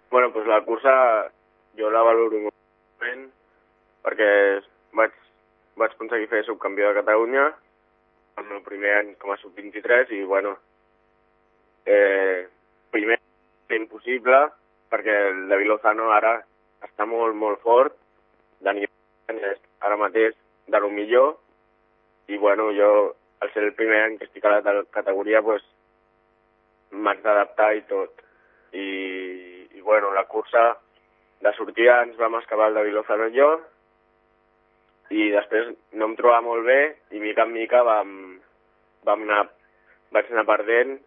Bueno, doncs la cursa jo la valoro molt bé perquè vaig aconseguir fer subcampió de Catalunya el meu primer any com a sub-23 i, bueno, primer era impossible perquè el David Lozano ara està molt, molt fort, Dani és ara mateix de lo millor i, bueno, jo, al ser el primer any que estic a la categoria, doncs, m'haig d'adaptar i tot. I, bueno, la cursa de sortida ens vam excavar el David Lozano i jo i després no em trobava molt bé i mica en mica vaig anar perdent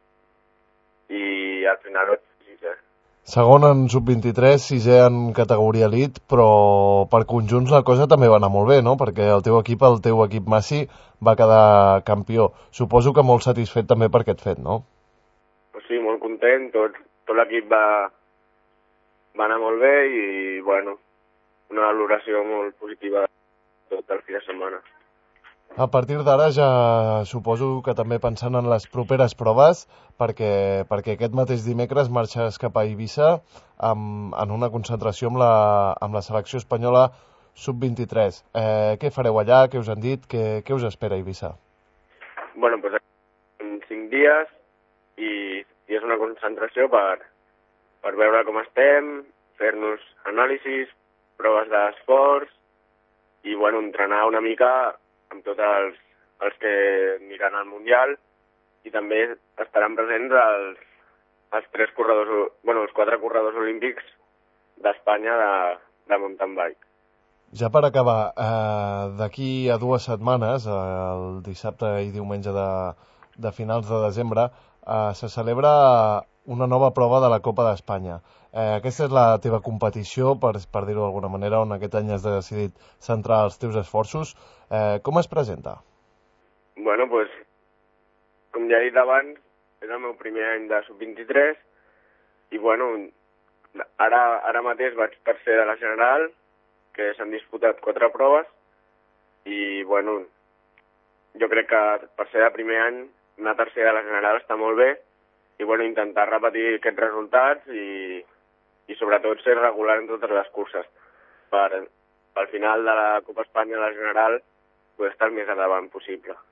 i al final vaig ser sisè. Segon en sub-23, sisè en categoria elit, però per conjunts la cosa també va anar molt bé, no? Perquè el teu equip Massi, va quedar campió. Suposo que molt satisfet també per aquest fet, no? Pues sí, molt content, tot l'equip va anar molt bé i, bueno, una valoració molt positiva de tot el fi de setmana. A partir d'ara ja suposo que també pensant en les properes proves, perquè aquest mateix dimecres marxes cap a Eivissa en una concentració amb la selecció espanyola sub-23. Què fareu allà? Què us han dit? Què us espera a Eivissa? Bueno, pues en 5 dies i és una concentració per veure com estem, fer-nos anàlisis, proves d'esforç i, bueno, entrenar una mica amb tots els que aniran al Mundial i també estaran presents els 4 corredors olímpics d'Espanya de mountain bike. Ja per acabar, d'aquí a 2 setmanes, el dissabte i diumenge de finals de desembre, se celebra una nova prova de la Copa d'Espanya. Aquesta és la teva competició, per dir-ho d'alguna manera, on aquest any has decidit centrar els teus esforços. Com es presenta? Bueno, doncs, com ja he dit abans, és el meu primer any de sub-23 i, bueno, ara mateix vaig tercer de la general, que s'han disputat 4 proves i, bueno, jo crec que per ser de primer any anar tercer de la general està molt bé i, bueno, intentar repetir aquests resultats i sobretot ser regular en totes les curses per al final de la Copa Espanya, la general, poder estar el més endavant possible.